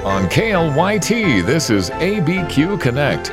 On KLYT, this is ABQ Connect.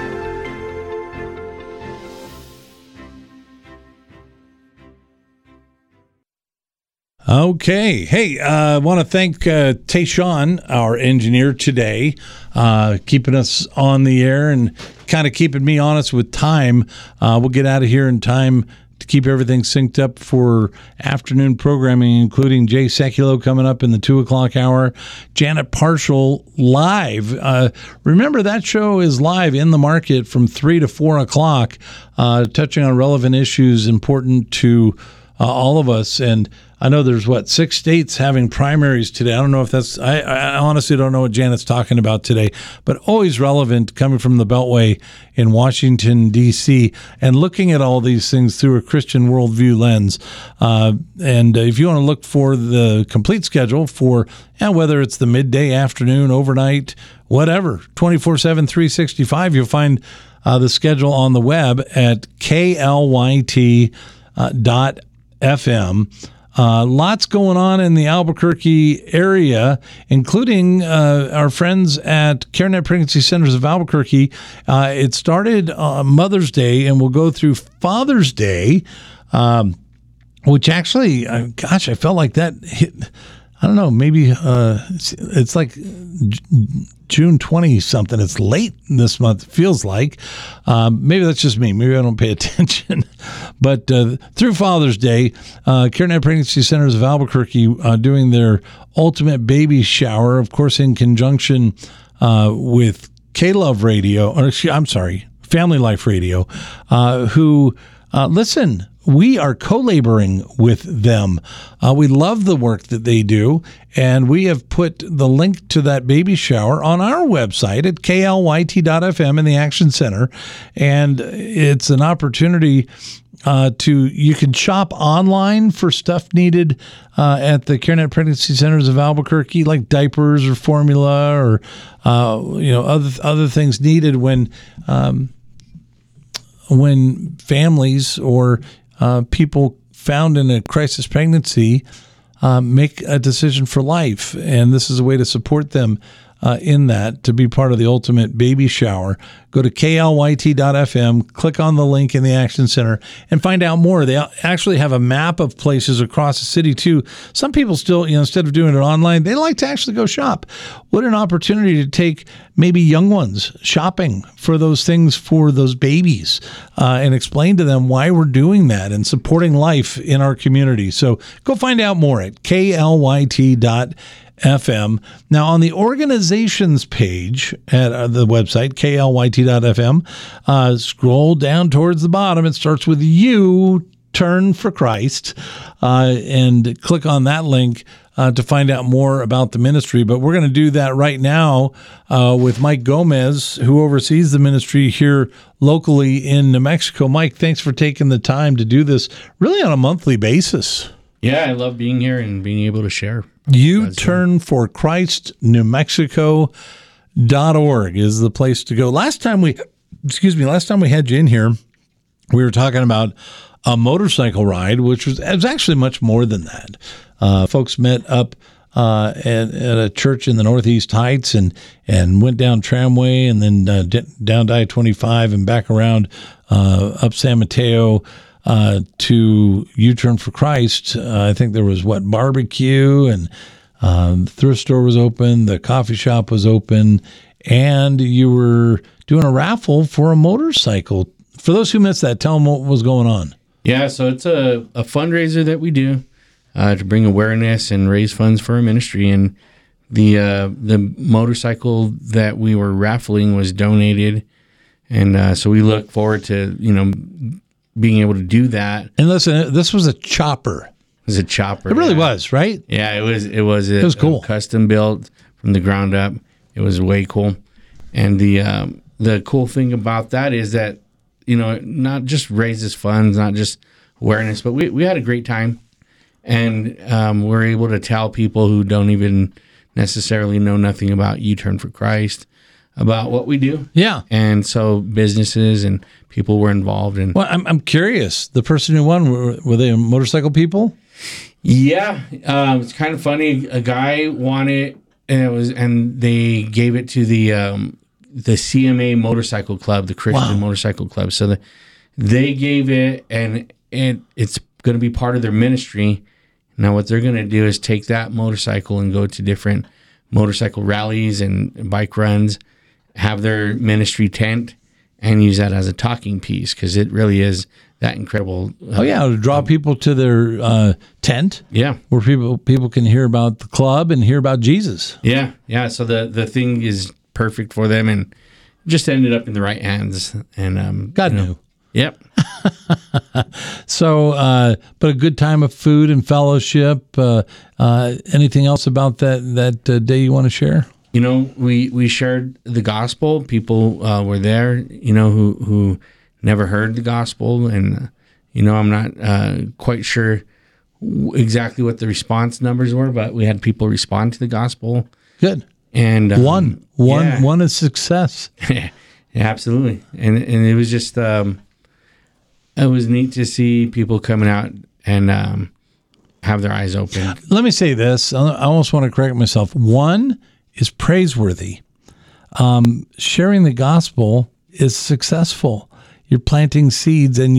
Okay. Hey, I want to thank Tayshawn, our engineer today, keeping us on the air and kind of keeping me honest with time. We'll get out of here in time to keep everything synced up for afternoon programming, including Jay Sekulow coming up in the 2 o'clock hour, Janet Parshall live. Remember, that show is live in the market from 3 to 4 o'clock, touching on relevant issues important to all of us. And I know there's 6 states having primaries today. I don't know if that's, I honestly don't know what Janet's talking about today, but always relevant coming from the Beltway in Washington, D.C., and looking at all these things through a Christian worldview lens. And if you want to look for the complete schedule for whether it's the midday, afternoon, overnight, whatever, 24/7, 365, you'll find the schedule on the web at KLYT.FM. Lots going on in the Albuquerque area, including our friends at CareNet Pregnancy Centers of Albuquerque. It started Mother's Day and will go through Father's Day, which actually, I felt like that hit, I don't know, maybe it's like June 20-something. It's late this month, feels like. Maybe that's just me. Maybe I don't pay attention. But through Father's Day, CareNet Pregnancy Centers of Albuquerque doing their ultimate baby shower, of course, in conjunction with K-Love Radio, Family Life Radio, who, listen, we are co-laboring with them. We love the work that they do, and we have put the link to that baby shower on our website at KLYT.FM in the Action Center, and it's an opportunity you can shop online for stuff needed at the CareNet Pregnancy Centers of Albuquerque, like diapers or formula or other things needed when families or people found in a crisis pregnancy make a decision for life. And this is a way to support them in that, to be part of the ultimate baby shower. Go to KLYT.FM, click on the link in the Action Center, and find out more. They actually have a map of places across the city, too. Some people still, instead of doing it online, they like to actually go shop. What an opportunity to take maybe young ones shopping for those things for those babies and explain to them why we're doing that and supporting life in our community. So go find out more at KLYT.FM. Now, on the organizations page at the website, KLYT.FM, scroll down towards the bottom. It starts with U, Turn for Christ, and click on that link to find out more about the ministry. But we're going to do that right now with Mike Gomez, who oversees the ministry here locally in New Mexico. Mike, thanks for taking the time to do this really on a monthly basis. Yeah, I love being here and being able to share. You Turn for Christ, New Mexico.org is the place to go. Last time we had you in here, we were talking about a motorcycle ride, which was actually much more than that. Folks met up at a church in the Northeast Heights and went down Tramway and then down I-25 and back around up San Mateo to U-Turn for Christ. I think there was barbecue, and the thrift store was open, the coffee shop was open, and you were doing a raffle for a motorcycle. For those who missed that, tell them what was going on. Yeah, so it's a fundraiser that we do to bring awareness and raise funds for our ministry. And the motorcycle that we were raffling was donated, and so we look forward to being able to do that. And listen, this was a chopper. It was a chopper. It really was, right? Yeah, it was cool. Custom built from the ground up. It was way cool. And the cool thing about that is that, not just raises funds, not just awareness, but we had a great time. And we're able to tell people who don't even necessarily know nothing about U-Turn for Christ about what we do. Yeah. And so businesses and people were involved. Well, I'm curious. The person who won, were they motorcycle people? Yeah. It's kind of funny. A guy wanted and they gave it to the CMA Motorcycle Club, the Christian Motorcycle Club. So they gave it, and it's going to be part of their ministry. Now, what they're going to do is take that motorcycle and go to different motorcycle rallies and bike runs, have their ministry tent, and use that as a talking piece, because it really is that incredible. To draw people to their tent. Yeah, where people can hear about the club and hear about Jesus. Yeah. So the thing is perfect for them, and just ended up in the right hands. And God knew. Yep. So, but a good time of food and fellowship. Anything else about that day you want to share? We shared the gospel. People were there, who never heard the gospel. And, I'm not quite sure exactly what the response numbers were, but we had people respond to the gospel. Good. And one is success. Yeah, absolutely. And it was just, it was neat to see people coming out and have their eyes open. Let me say this. I almost want to correct myself. One is praiseworthy. Sharing the gospel is successful. You're planting seeds, and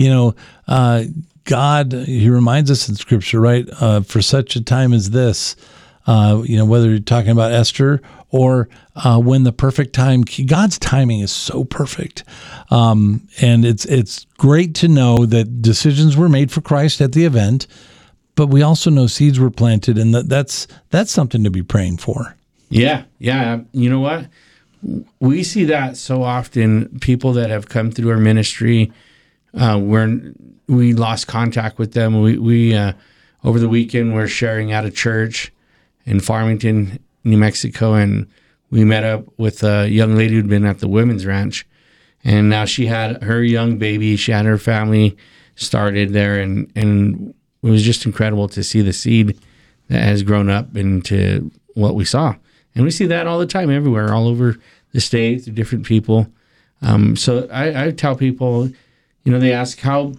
God, He reminds us in Scripture, right? For such a time as this, whether you're talking about Esther or when the perfect time, God's timing is so perfect. And it's great to know that decisions were made for Christ at the event, but we also know seeds were planted, and that's something to be praying for. Yeah. You know what? We see that so often. People that have come through our ministry, where we lost contact with them. We over the weekend, we're sharing at a church in Farmington, New Mexico, and we met up with a young lady who'd been at the women's ranch, and now she had her young baby. She had her family started there, and it was just incredible to see the seed that has grown up into what we saw. And we see that all the time, everywhere, all over the state, through different people. So I tell people, they ask how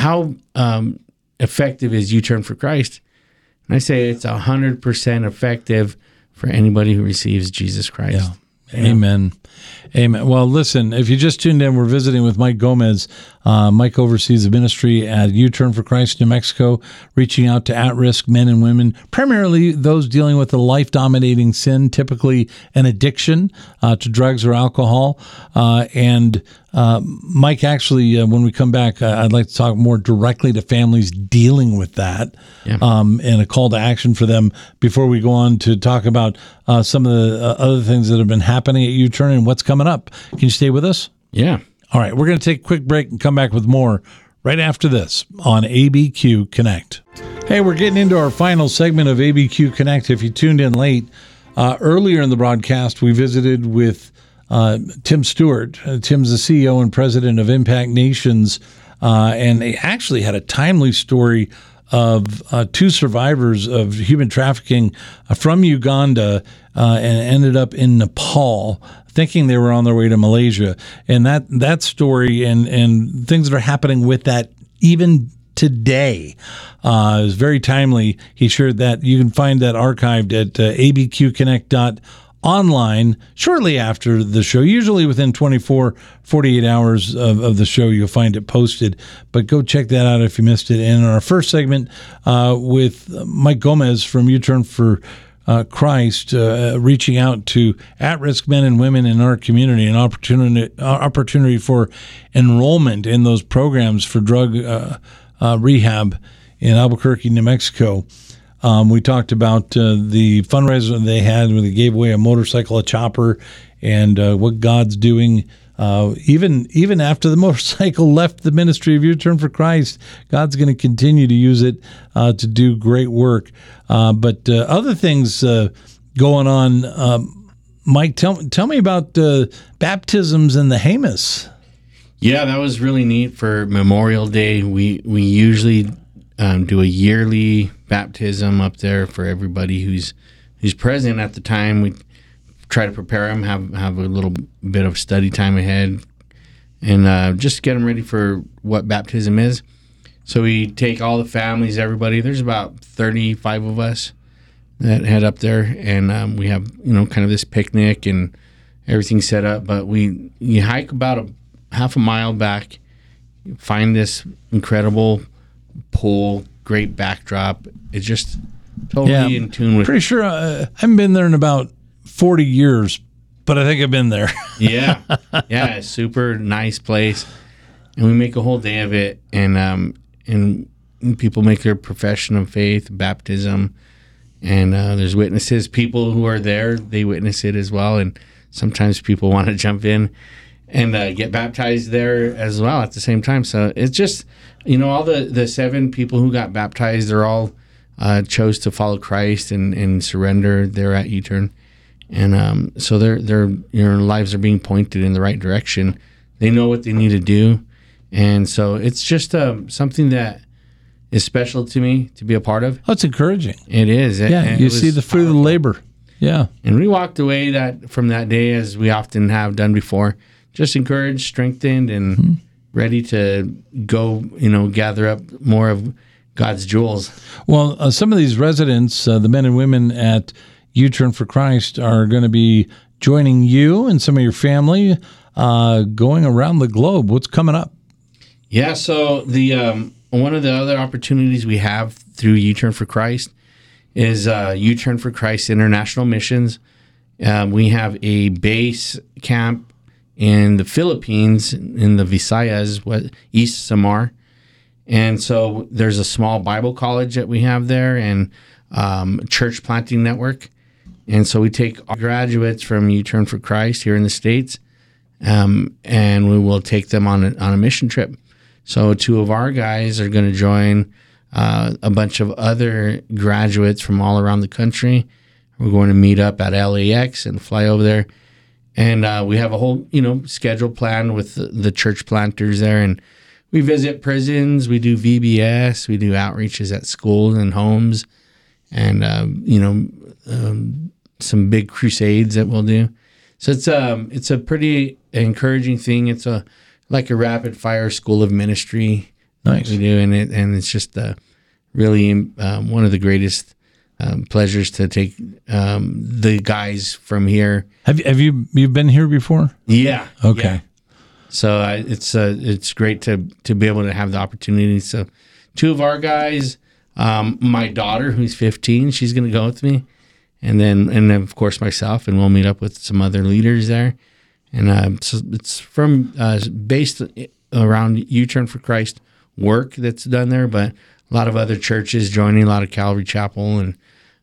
effective is U-Turn for Christ, and I say it's 100% effective for anybody who receives Jesus Christ. Yeah. Amen. Well, listen, if you just tuned in, we're visiting with Mike Gomez. Mike oversees the ministry at U-Turn for Christ, New Mexico, reaching out to at-risk men and women, primarily those dealing with a life-dominating sin, typically an addiction to drugs or alcohol. And Mike, actually, when we come back, I'd like to talk more directly to families dealing with that, and a call to action for them before we go on to talk about some of the other things that have been happening at U-Turn and what's coming up. Can you stay with us? Yeah. All right, we're going to take a quick break and come back with more right after this on ABQ Connect. Hey, we're getting into our final segment of ABQ Connect. If you tuned in late, earlier in the broadcast, we visited with Tim Stewart. Tim's the CEO and president of Impact Nations, and they actually had a timely story of two survivors of human trafficking from Uganda and ended up in Nepal, thinking they were on their way to Malaysia. And that story and things that are happening with that even today is very timely. He shared that. You can find that archived at abqconnect.online shortly after the show. Usually within 48 hours of the show, you'll find it posted. But go check that out if you missed it. And in our first segment with Mike Gomez from U-Turn for Christ, reaching out to at-risk men and women in our community, an opportunity for enrollment in those programs for drug rehab in Albuquerque, New Mexico. We talked about the fundraiser they had where they gave away a motorcycle, a chopper, and what God's doing. Even after the motorcycle left the ministry of U-Turn for Christ, God's going to continue to use it to do great work. But other things going on, Mike, tell me about baptisms in the Jemez. Yeah, that was really neat for Memorial Day. We usually do a yearly baptism up there for everybody who's present at the time. We try to prepare them, have a little bit of study time ahead, and just get them ready for what baptism is. So we take all the families, everybody. There's about 35 of us that head up there, and we have kind of this picnic and everything set up. But you hike about a half a mile back, find this incredible pool, great backdrop. It's just totally in tune with. Pretty sure I haven't been there in about 40 years, but I think I've been there. Yeah, it's super nice place, and we make a whole day of it, and people make their profession of faith, baptism, and there's witnesses. People who are there, they witness it as well, and sometimes people want to jump in and get baptized there as well at the same time. So it's just, all the 7 people who got baptized, they're all chose to follow Christ and surrender there at U-Turn. And so their lives are being pointed in the right direction. They know what they need to do. And so it's just something that is special to me to be a part of. That's encouraging. It is. Yeah, you see the fruit of the labor. Yeah. And we walked away from that day, as we often have done before, just encouraged, strengthened, and ready to go, gather up more of God's jewels. Well, some of these residents, the men and women at U-Turn for Christ, are going to be joining you and some of your family going around the globe. What's coming up? Yeah, so the one of the other opportunities we have through U-Turn for Christ is U-Turn for Christ International Missions. We have a base camp in the Philippines, in the Visayas, East Samar. And so there's a small Bible college that we have there, and church planting network. And so we take graduates from U-Turn for Christ here in the States, and we will take them on a mission trip. So 2 of our guys are going to join a bunch of other graduates from all around the country. We're going to meet up at LAX and fly over there. And we have a whole, schedule planned with the church planters there. And we visit prisons. We do VBS. We do outreaches at schools and homes. And, some big crusades that we'll do. So it's a pretty encouraging thing. It's like a rapid fire school of ministry. Nice. We do, and it's just really one of the greatest pleasures to take the guys from here. Have you been here before? Yeah. Okay. Yeah. So it's great to be able to have the opportunity. So 2 of our guys, my daughter who's 15, she's going to go with me, and then of course myself, and we'll meet up with some other leaders there. And so it's from based around U-Turn for Christ work that's done there, but a lot of other churches joining, a lot of Calvary Chapel, and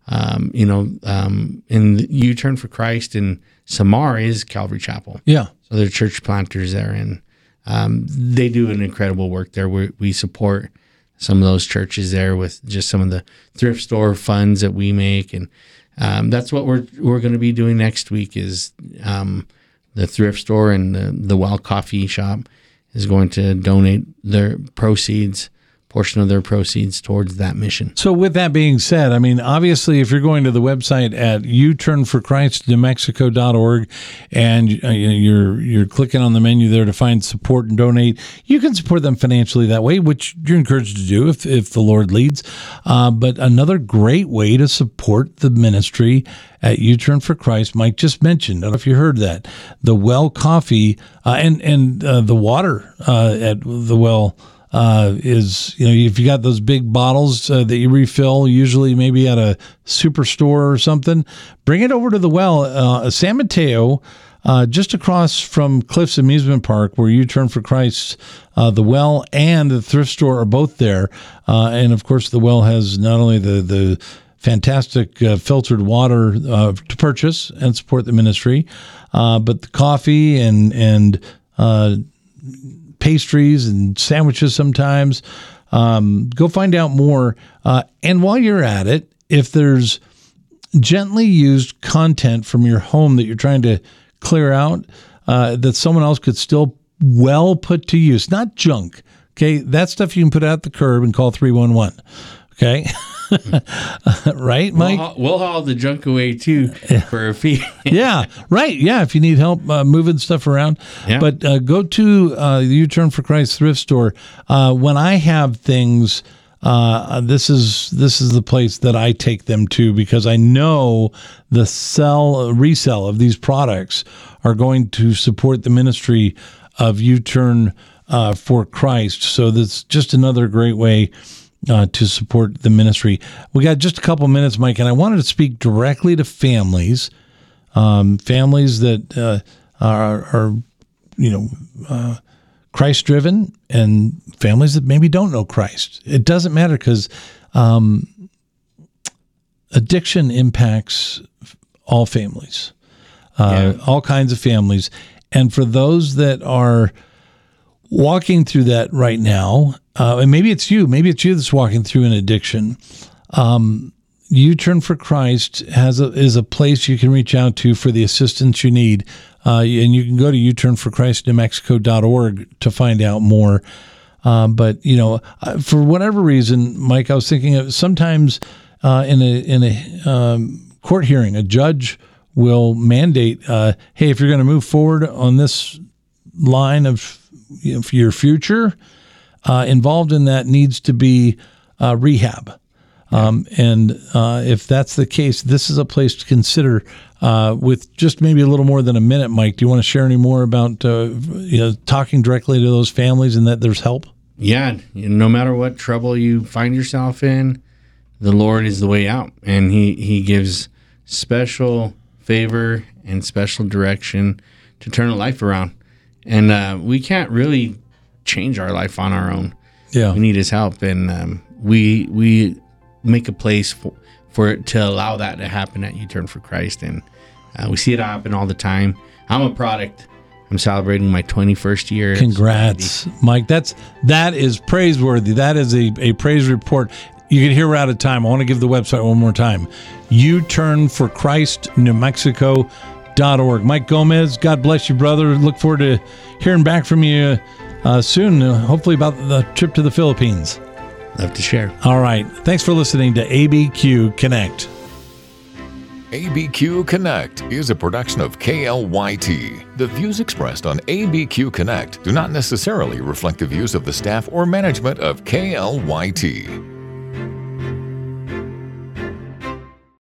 in U-Turn for Christ in Samar is Calvary Chapel. Yeah. So they're church planters there, and they do an incredible work there. We support some of those churches there with just some of the thrift store funds that we make, and that's what we're going to be doing next week is the thrift store and the Well Coffee Shop is going to donate their portion of their proceeds towards that mission. So with that being said, I mean, obviously, if you're going to the website at uturnforchristnewmexico.org and you're clicking on the menu there to find support and donate, you can support them financially that way, which you're encouraged to do if the Lord leads. But another great way to support the ministry at U-Turn for Christ, Mike just mentioned, I don't know if you heard that, the Well Coffee and the water at the Well is, if you got those big bottles that you refill, usually maybe at a superstore or something, bring it over to the Well. San Mateo, just across from Cliffs Amusement Park, where U-Turn for Christ, the Well and the thrift store are both there. And of course, the Well has not only the fantastic filtered water to purchase and support the ministry, but the coffee and pastries and sandwiches sometimes. Go find out more. And while you're at it, if there's gently used content from your home that you're trying to clear out, that someone else could still well put to use, not junk. Okay. That stuff you can put out the curb and call 311. Okay. Right, Mike? We'll haul the junk away too for a fee. Yeah, right. Yeah, if you need help moving stuff around. Yeah. But go to the U-Turn for Christ thrift store. When I have things this is the place that I take them to, because I know the resell of these products are going to support the ministry of U-Turn for Christ. So that's just another great way to support the ministry. We got just a couple minutes, Mike, and I wanted to speak directly to families that are Christ-driven, and families that maybe don't know Christ. It doesn't matter, because addiction impacts all families, all kinds of families. And for those that are walking through that right now, and maybe it's you that's walking through an addiction, U-Turn for Christ is a place you can reach out to for the assistance you need. And you can go to uturnforchristnewmexico.org to find out more. But for whatever reason, Mike, I was thinking of sometimes in a court hearing, a judge will mandate, hey, if you're going to move forward on this line of your future, involved in that needs to be rehab. And if that's the case, this is a place to consider. With just maybe a little more than a minute, Mike, do you want to share any more about talking directly to those families and that there's help? Yeah, no matter what trouble you find yourself in, the Lord is the way out, and He gives special favor and special direction to turn a life around. And we can't really change our life on our own. Yeah, we need His help, and we make a place for it to allow that to happen at U-Turn for Christ. And we see it happen all the time. I'm a product. I'm celebrating my 21st year. Congrats, Mike. That is praiseworthy. That is a praise report. You can hear we're out of time. I want to give the website one more time. uturnforchristnewmexico.org. Mike Gomez, God bless you, brother. Look forward to hearing back from you soon, hopefully about the trip to the Philippines. Love to share. All right. Thanks for listening to ABQ Connect. ABQ Connect is a production of KLYT. The views expressed on ABQ Connect do not necessarily reflect the views of the staff or management of KLYT.